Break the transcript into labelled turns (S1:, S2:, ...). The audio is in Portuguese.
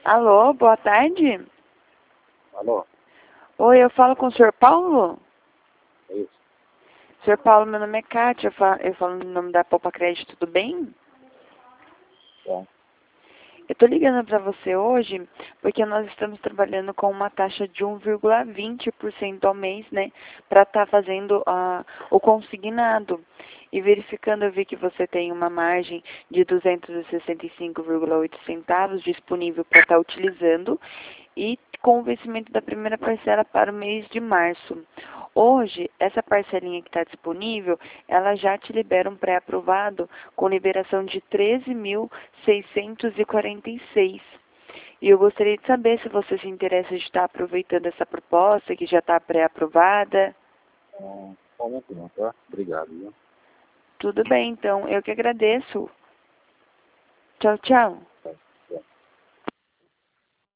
S1: Alô, boa tarde.
S2: Alô?
S1: Oi, eu falo com o senhor Paulo?
S2: É isso?
S1: Senhor Paulo, meu nome é Kátia, eu falo no nome da Poupa Crédito, tudo bem?
S2: Bom.
S1: Eu tô ligando para você hoje porque nós estamos trabalhando com uma taxa de 1,20% ao mês, né? Para estar fazendo o consignado. E verificando, eu vi que você tem uma margem de 265,8 centavos disponível para estar utilizando e com o vencimento da primeira parcela para o mês de março. Hoje, essa parcelinha que está disponível, ela já te libera um pré-aprovado com liberação de 13.646. E eu gostaria de saber se você se interessa de estar aproveitando essa proposta que já está pré-aprovada.
S2: Momento não, tá? Obrigado, viu?
S1: Tudo bem, então. Eu que agradeço. Tchau, tchau.